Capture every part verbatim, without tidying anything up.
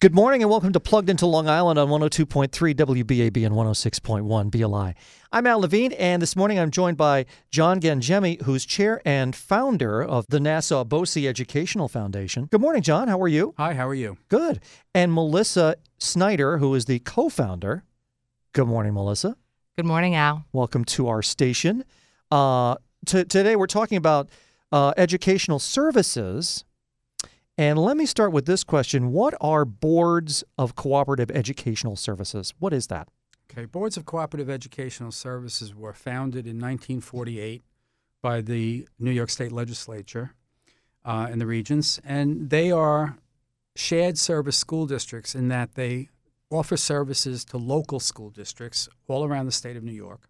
Good morning and welcome to Plugged into Long Island on one oh two point three W B A B and one oh six point one B L I. I'm Al Levine, and this morning I'm joined by John Gangemi, who's chair and founder of the Nassau BOCES Educational Foundation. Good morning, John. How are you? Hi, how are you? Good. And Melissa Snyder, who is the co-founder. Good morning, Melissa. Good morning, Al. Welcome to our station. Uh, t- today we're talking about uh, educational services. And let me start with this question. What are boards of cooperative educational services? What is that? Okay, boards of cooperative educational services were founded in nineteen forty-eight by the New York State Legislature uh, and the Regents, and they are shared service school districts in that they offer services to local school districts all around the state of New York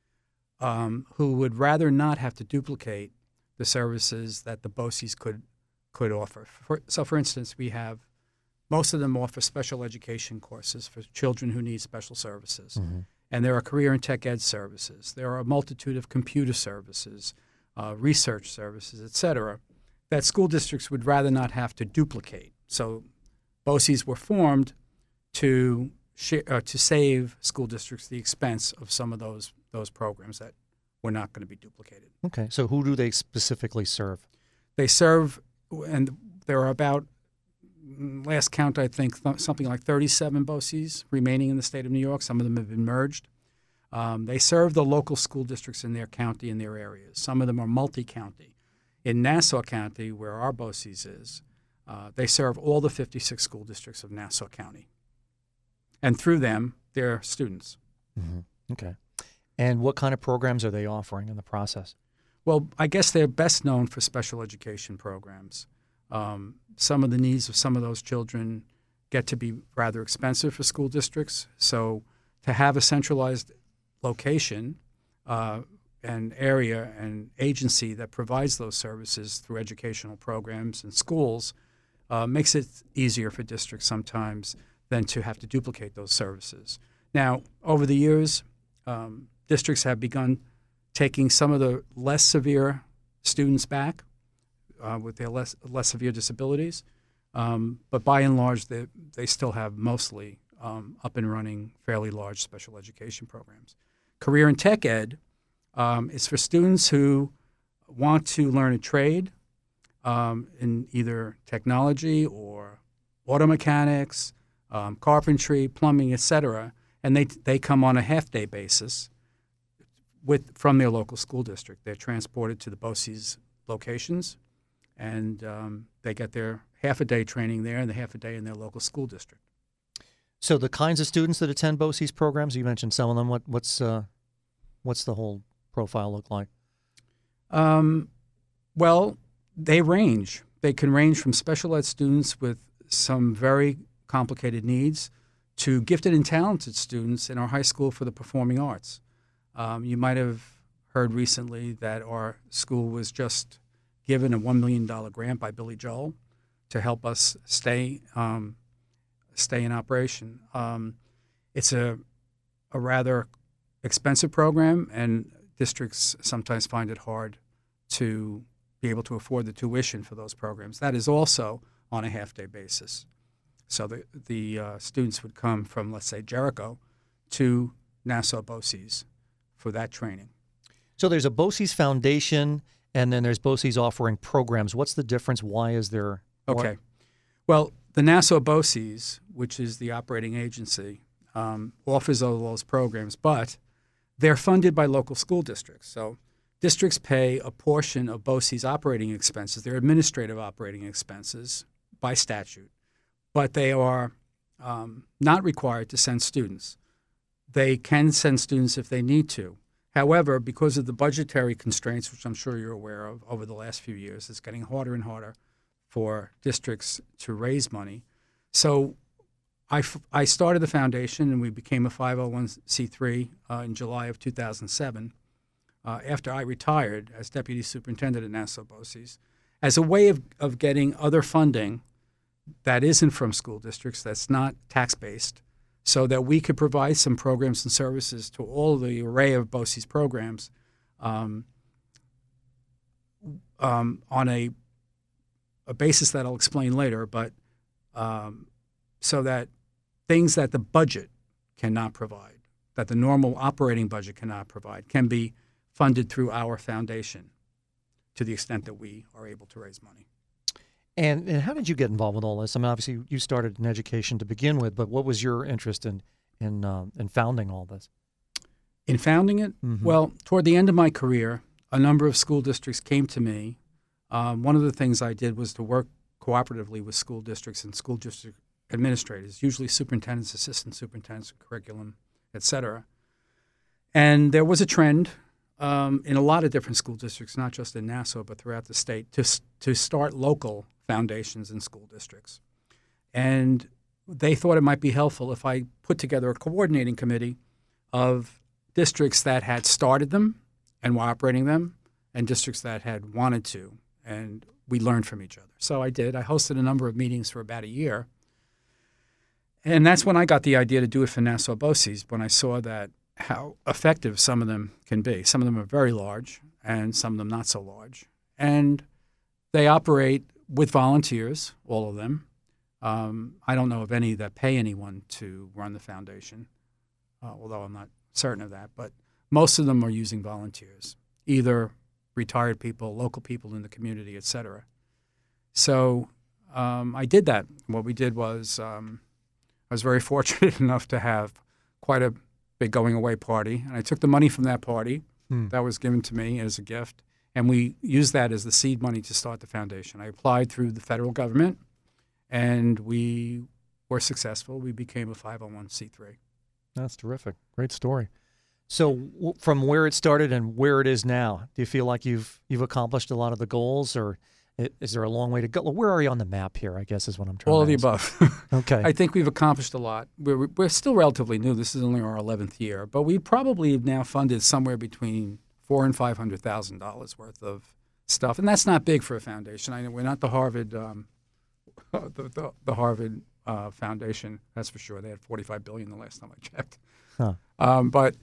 um, who would rather not have to duplicate the services that the BOCES could could offer. For, so, for instance, we have, most of them offer special education courses for children who need special services. Mm-hmm. And there are career and tech ed services. There are a multitude of computer services, uh, research services, et cetera, that school districts would rather not have to duplicate. So BOCES were formed to share, uh, to save school districts the expense of some of those those programs that were not going to be duplicated. Okay, so who do they specifically serve? They serve... And there are about, last count, I think, th- something like thirty-seven BOCES remaining in the state of New York. Some of them have been merged. Um, they serve the local school districts in their county and their areas. Some of them are multi-county. In Nassau County, where our BOCES is, uh, they serve all the fifty-six school districts of Nassau County. And through them, their students. Mm-hmm. Okay. And what kind of programs are they offering in the process? Well, I guess they're best known for special education programs. Um, some of the needs of some of those children get to be rather expensive for school districts. So to have a centralized location uh, and area and agency that provides those services through educational programs and schools uh, makes it easier for districts sometimes than to have to duplicate those services. Now, over the years, um, districts have begun taking some of the less severe students back uh, with their less less severe disabilities. Um, but by and large, they, they still have mostly um, up and running fairly large special education programs. Career and tech ed um, is for students who want to learn a trade um, in either technology or auto mechanics, um, carpentry, plumbing, et cetera, and they, they come on a half-day basis With from their local school district. They're transported to the BOCES locations, and um, they get their half-a-day training there and the half-a-day in their local school district. So the kinds of students that attend BOCES programs, you mentioned some of them. What, what's uh, what's the whole profile look like? Um, well, they range. They can range from special ed students with some very complicated needs to gifted and talented students in our high school for the performing arts. Um, you might have heard recently that our school was just given a one million dollars grant by Billy Joel to help us stay um, stay in operation. Um, it's a, a rather expensive program, and districts sometimes find it hard to be able to afford the tuition for those programs. That is also on a half-day basis. So the, the uh, students would come from, let's say, Jericho to Nassau BOCES for that training. So there's a BOCES Foundation, and then there's BOCES offering programs. What's the difference? Why is there? Okay. Well, the Nassau BOCES, which is the operating agency, um, offers all those programs, but they're funded by local school districts. So districts pay a portion of BOCES operating expenses, their administrative operating expenses, by statute, but they are um, not required to send students. They can send students if they need to. However, because of the budgetary constraints, which I'm sure you're aware of over the last few years, it's getting harder and harder for districts to raise money. So I, f- I started the foundation, and we became a five oh one c three uh, in July of two thousand seven, uh, after I retired as deputy superintendent at Nassau BOCES, as a way of, of getting other funding that isn't from school districts, that's not tax-based, so that we could provide some programs and services to all the array of BOCES programs um, um, on a, a basis that I'll explain later, but um, so that things that the budget cannot provide, that the normal operating budget cannot provide, can be funded through our foundation to the extent that we are able to raise money. And, and how did you get involved with all this? I mean, obviously you started in education to begin with, but what was your interest in in um, in founding all this? In founding it, Mm-hmm. well, toward the end of my career, a number of school districts came to me. Um, one of the things I did was to work cooperatively with school districts and school district administrators, usually superintendents, assistant superintendents, curriculum, et cetera. And there was a trend um, in a lot of different school districts, not just in Nassau, but throughout the state, to to start local foundations in school districts. And they thought it might be helpful if I put together a coordinating committee of districts that had started them and were operating them, and districts that had wanted to, and we learned from each other. So I did. I hosted a number of meetings for about a year. And that's when I got the idea to do it for Nassau BOCES, when I saw that how effective some of them can be. Some of them are very large, and some of them not so large. And they operate with volunteers, all of them. Um, I don't know of any that pay anyone to run the foundation, uh, although I'm not certain of that. But most of them are using volunteers, either retired people, local people in the community, et cetera. So um, I did that. What we did was um, I was very fortunate enough to have quite a big going-away party, and I took the money from that party Hmm. that was given to me as a gift, and we used that as the seed money to start the foundation. I applied through the federal government, and we were successful. We became a five oh one c three. That's terrific. Great story. So w- from where it started and where it is now, do you feel like you've you've accomplished a lot of the goals, or i- is there a long way to go? Where are you on the map here, I guess is what I'm trying All to of the ask. above. Okay. I think we've accomplished a lot. We're, we're still relatively new. This is only our eleventh year, but we probably have now funded somewhere between four and five hundred thousand dollars worth of stuff, and that's not big for a foundation. I know we're not the Harvard, um, the, the, the Harvard uh, Foundation. That's for sure. They had forty-five billion dollars the last time I checked. Huh. Um, but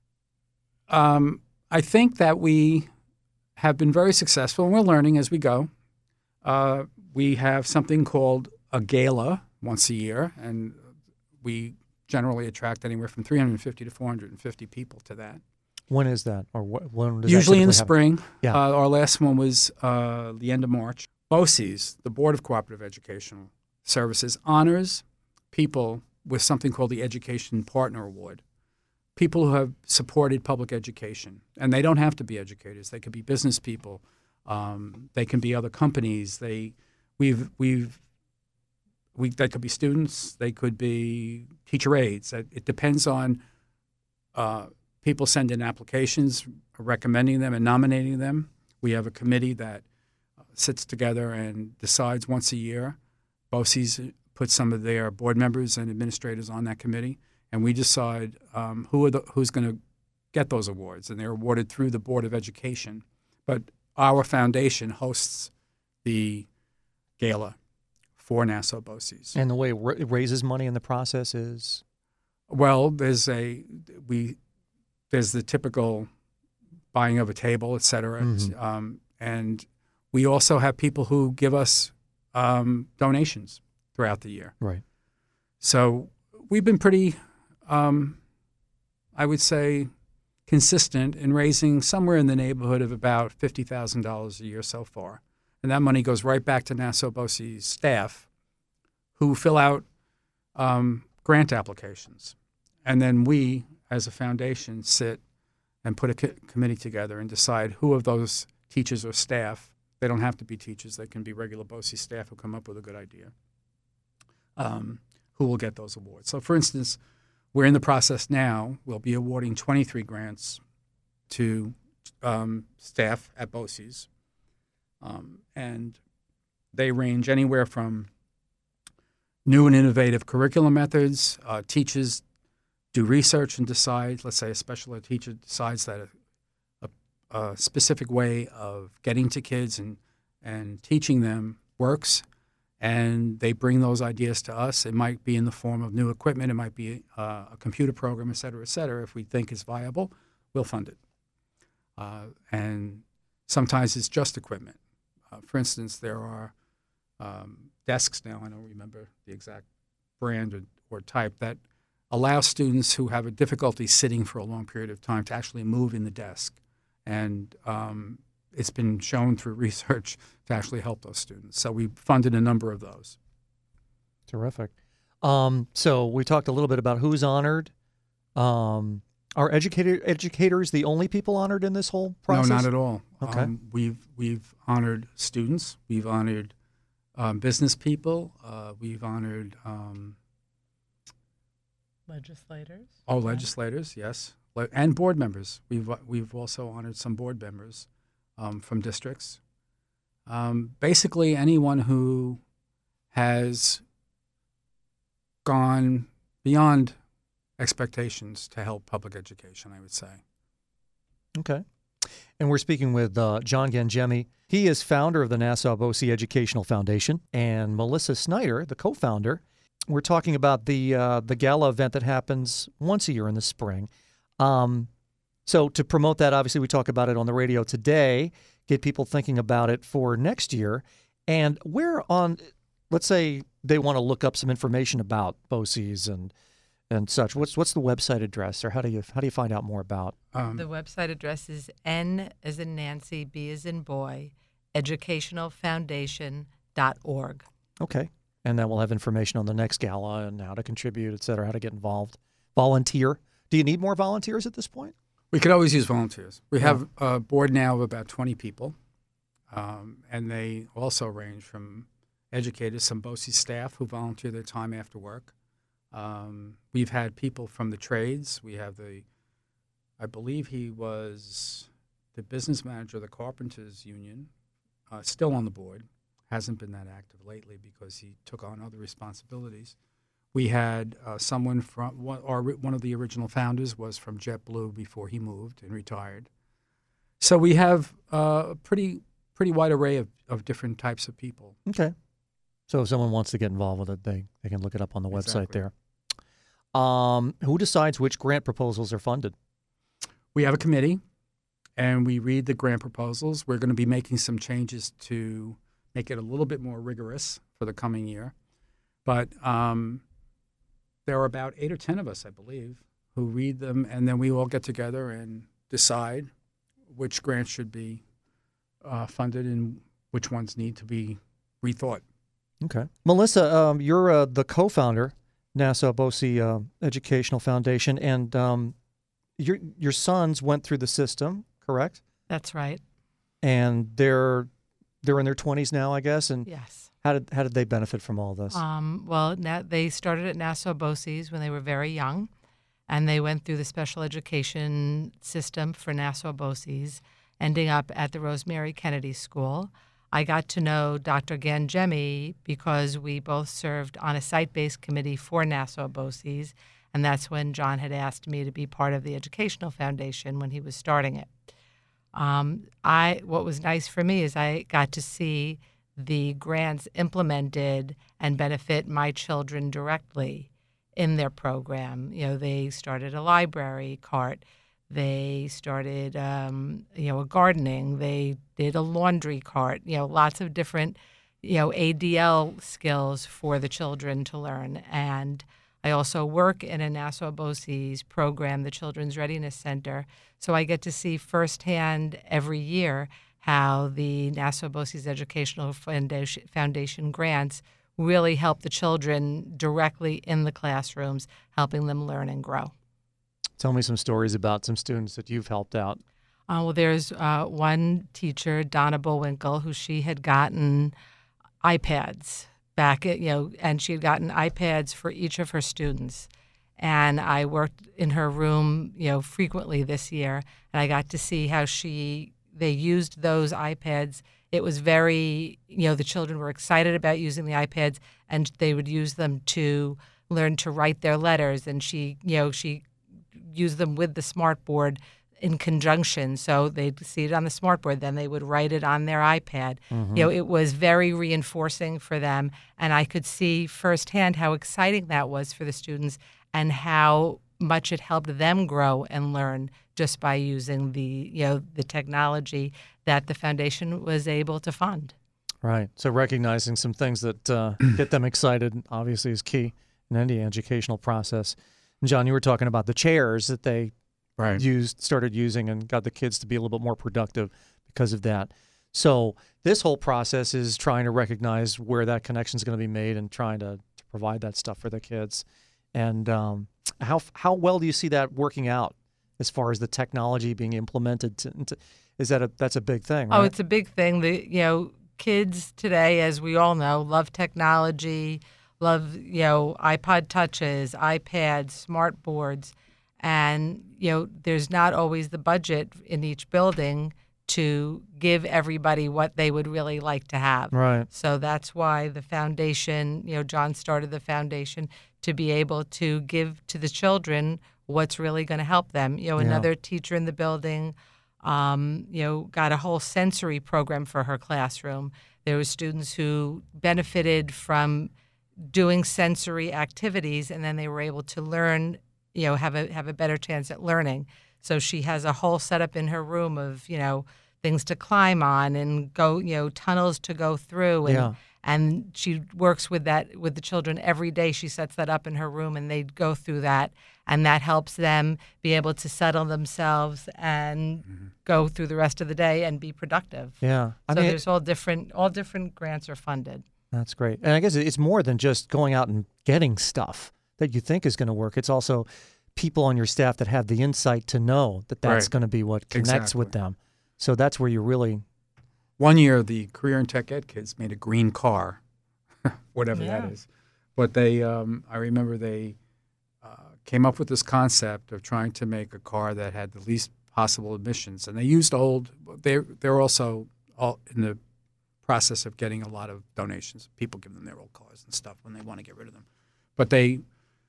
um, I think that we have been very successful, and we're learning as we go. Uh, we have something called a gala once a year, and we generally attract anywhere from three hundred fifty to four hundred fifty people to that. When is that? Or wh- when does that Usually in the typically happen? spring. Yeah. Uh, our last one was uh, the end of March. BOCES, the Board of Cooperative Educational Services, honors people with something called the Education Partner Award, people who have supported public education. And they don't have to be educators. They could be business people. Um, they can be other companies. They, we've, we've, we, they could be students. They could be teacher aides. It, it depends on uh, people send in applications recommending them and nominating them. We have a committee that sits together and decides once a year. BOCES puts some of their board members and administrators on that committee, and we decide um, who are the, who's going to get those awards, and they're awarded through the Board of Education. But our foundation hosts the gala for Nassau BOCES. And the way it ra- it raises money in the process is? Well, there's a we there's the typical buying of a table, et cetera. Mhm. Um, and we also have people who give us um, donations throughout the year. Right. So we've been pretty, um, I would say, consistent in raising somewhere in the neighborhood of about fifty thousand dollars a year so far. And that money goes right back to Nassau BOCES staff who fill out um, grant applications. And then we, as a foundation, sit and put a co- committee together and decide who of those teachers or staff, they don't have to be teachers, they can be regular BOCES staff who come up with a good idea, um, who will get those awards. So, for instance, we're in the process now. We'll be awarding twenty-three grants to um, staff at BOCES. Um, and they range anywhere from new and innovative curriculum methods. Uh, teachers do research and decide, let's say a special ed teacher decides that a, a, a specific way of getting to kids and, and teaching them works, and they bring those ideas to us. It might be in the form of new equipment. It might be uh, a computer program, et cetera, et cetera. If we think it's viable, we'll fund it. Uh, and sometimes it's just equipment. Uh, for instance, there are um, desks now, I don't remember the exact brand or, or type that allow students who have a difficulty sitting for a long period of time to actually move in the desk. And um, it's been shown through research to actually help those students. So we funded a number of those. Terrific. Um, so we talked a little bit about who's honored. Um, are educator, educators the only people honored in this whole process? No, not at all. Okay. Um, we've, we've honored students. We've honored um, business people. Uh, we've honored... Um, Legislators. Oh, legislators, yes, Le- and board members. We've we've also honored some board members um, from districts. Um, basically, anyone who has gone beyond expectations to help public education, I would say. Okay. And we're speaking with uh, John Gangemi. He is founder of the Nassau BOCES Educational Foundation, and Melissa Snyder, the co-founder. We're talking about the uh, the gala event that happens once a year in the spring. Um, so to promote that, obviously, we talk about it on the radio today, get people thinking about it for next year. And where on, let's say they want to look up some information about BOCES and and such. What's what's the website address, or how do you how do you find out more about? Um, The website address is N as in Nancy, B as in boy, educational foundation dot org. Okay. And then we'll have information on the next gala and how to contribute, et cetera, how to get involved. Volunteer. Do you need more volunteers at this point? we could always use volunteers. We have a board now of about twenty people, um, and they also range from educators, some BOCES staff who volunteer their time after work. Um, we've had people from the trades. We have the, I believe he was the business manager of the Carpenters Union, uh, still on the board. Hasn't been that active lately because he took on other responsibilities. We had uh, someone from, one, or one of the original founders was from JetBlue before he moved and retired. So we have uh, a pretty pretty wide array of, of different types of people. Okay. So if someone wants to get involved with it, they, they can look it up on the website Exactly. there. Um, who decides which grant proposals are funded? We have a committee, and we read the grant proposals. We're going to be making some changes to make it a little bit more rigorous for the coming year. But um, there are about eight or ten of us, I believe, who read them, and then we all get together and decide which grants should be uh, funded and which ones need to be rethought. Okay. Melissa, um, you're uh, the co-founder, Nassau BOCES uh, Educational Foundation, and um, your your sons went through the system, correct? That's right. And they're they're in their twenties now, I guess. And Yes. how did how did they benefit from all this? Um, well, na- they started at Nassau BOCES when they were very young, and they went through the special education system for Nassau BOCES, ending up at the Rosemary Kennedy School. I got to know Doctor Gangemi because we both served on a site-based committee for Nassau BOCES, and that's when John had asked me to be part of the Educational Foundation when he was starting it. Um, I what was nice for me is I got to see the grants implemented and benefit my children directly in their program. You know, they started a library cart. They started, um, you know, a gardening. They did a laundry cart. You know, lots of different, you know, A D L skills for the children to learn. And I also work in a Nassau BOCES program, the Children's Readiness Center. So I get to see firsthand every year how the Nassau BOCES Educational Foundation, Foundation grants really help the children directly in the classrooms, helping them learn and grow. Tell me some stories about some students that you've helped out. Uh, well, there's uh, one teacher, Donna Bullwinkle, who she had gotten iPads back at, you know, and she had gotten iPads for each of her students. And I worked in her room, you know, frequently this year, and I got to see how she, they used those iPads. It was very, you know, the children were excited about using the iPads, and they would use them to learn to write their letters. And she, you know, she used them with the smartboard in conjunction. So they'd see it on the smartboard, then they would write it on their iPad. Mm-hmm. You know, it was very reinforcing for them, and I could see firsthand how exciting that was for the students and how much it helped them grow and learn just by using the, you know, the technology that the foundation was able to fund. Right. So recognizing some things that uh, get them excited obviously is key in any educational process. And John, you were talking about the chairs that they Right. used, started using, and got the kids to be a little bit more productive because of that. So this whole process is trying to recognize where that connection is going to be made and trying to, to provide that stuff for the kids. And um, how how well do you see that working out as far as the technology being implemented? To, to, is that a that's a big thing? Right? Oh, it's a big thing. The you know kids today, as we all know, love technology, love you know iPod touches, iPads, smart boards, and you know there's not always the budget in each building to give everybody what they would really like to have. Right. So that's why the foundation, you know, John started the foundation to be able to give to the children what's really going to help them. You know, Yeah. another teacher in the building, um, you know, got a whole sensory program for her classroom. There were students who benefited from doing sensory activities, and then they were able to learn, you know, have a have a better chance at learning. So she has a whole setup in her room of, you know, things to climb on and go, you know, tunnels to go through. And, Yeah. and she works with that with the children every day. She sets that up in her room and they go through that. And that helps them be able to settle themselves and Mm-hmm. go through the rest of the day and be productive. Yeah. I so mean, there's all different, all different grants are funded. that's great. And I guess it's more than just going out and getting stuff that you think is going to work. It's also people on your staff that have the insight to know that that's Right. going to be what connects with Exactly. them. So that's where you really, One year, the Career and Tech Ed kids made a green car, whatever Yeah. that is. But they, um, I remember they uh, came up with this concept of trying to make a car that had the least possible emissions, and they used old. They they're also all in the process of getting a lot of donations. People give them their old cars and stuff when they want to get rid of them, but they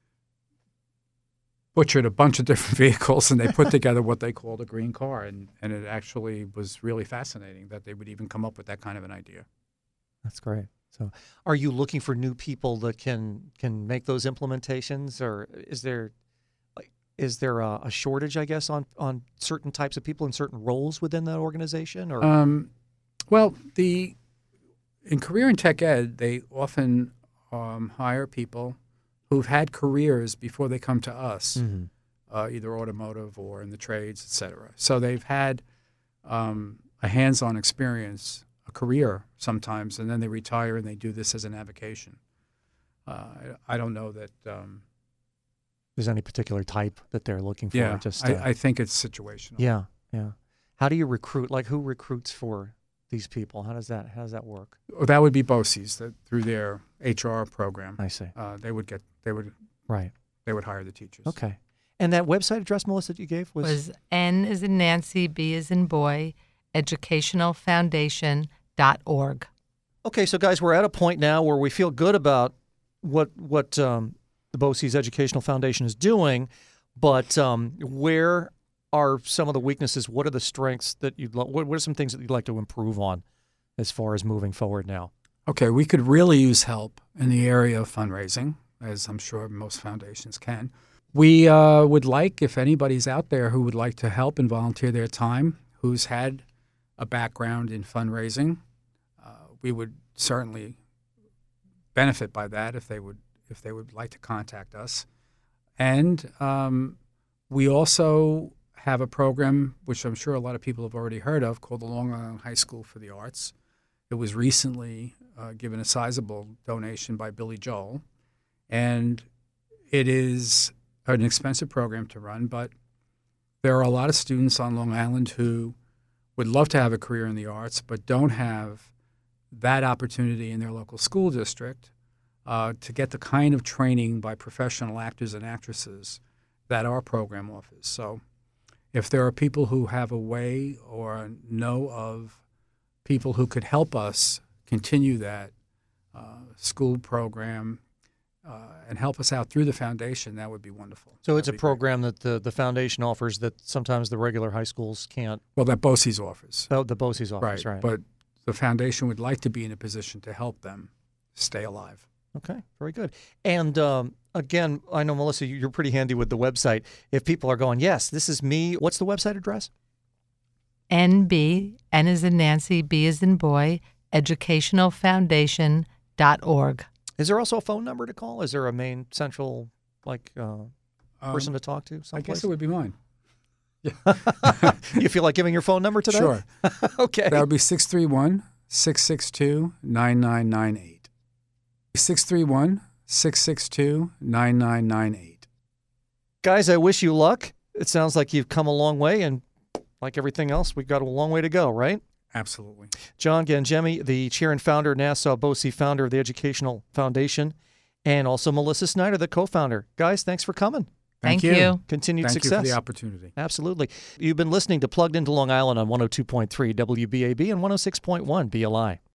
butchered a bunch of different vehicles and they put together what they called a green car, and, and it actually was really fascinating that they would even come up with that kind of an idea. that's great. So are you looking for new people that can can make those implementations, or is there like is there a, a shortage, I guess, on, on certain types of people in certain roles within that organization? Or Um, well, the in Career and Tech Ed, they often um, hire people who've had careers before they come to us, Mhm. uh, either automotive or in the trades, et cetera. So they've had um, a hands-on experience, a career sometimes, and then they retire and they do this as an avocation. Uh, I, I don't know that. Um, there's any particular type that they're looking for? yeah, Just uh, I, I think it's situational. yeah, yeah. How do you recruit? Like, who recruits for these people? How does that how does that work? Well, that would be BOCES that through their H R program. I see. Uh, they would get they would Right. they would hire the teachers. Okay. And that website address, Melissa, that you gave was, Was N as in Nancy, B as in boy, educational foundation dot org. okay. So, guys, we're at a point now where we feel good about what what um, the BOCES Educational Foundation is doing, but um, where are some of the weaknesses? What are the strengths that you'd? Lo- what, what are some things that you'd like to improve on as far as moving forward now? Okay, we could really use help in the area of fundraising, as I'm sure most foundations can. We uh, would like, if anybody's out there who would like to help and volunteer their time, who's had a background in fundraising, uh, we would certainly benefit by that if they would if they would like to contact us. And um, we also have a program, which I'm sure a lot of people have already heard of, called the Long Island High School for the Arts. It was recently uh, given a sizable donation by Billy Joel, and it is an expensive program to run, but there are a lot of students on Long Island who would love to have a career in the arts but don't have that opportunity in their local school district uh, to get the kind of training by professional actors and actresses that our program offers. So if there are people who have a way or know of people who could help us continue that uh, school program uh, and help us out through the foundation, that would be wonderful. So it's a That'd be great. program that the, the foundation offers that sometimes the regular high schools can't. Well, that BOCES offers. Oh, the BOCES offers, right? But the foundation would like to be in a position to help them stay alive. Okay, very good. And um, again, I know, Melissa, you- you're pretty handy with the website. If people are going, yes, this is me, what's the website address? N B, N as in Nancy, B as in boy, educational foundation dot org. Is there also a phone number to call? Is there a main central like uh, person Um, to talk to? I Someplace? guess it would be mine. You feel like giving your phone number today? Sure. Okay. That would be six three one, six six two, nine nine nine eight. six three one, six six two, nine nine nine eight. Guys, I wish you luck. It sounds like you've come a long way, and like everything else, we've got a long way to go, right? Absolutely. John Gangemi, the chair and founder, Nassau BOCES founder of the Educational Foundation, and also Melissa Snyder, the co-founder. Guys, thanks for coming. Thank, Thank you. Continued Thank success. you for the opportunity. Absolutely. You've been listening to Plugged Into Long Island on one oh two point three W B A B and one oh six point one B L I.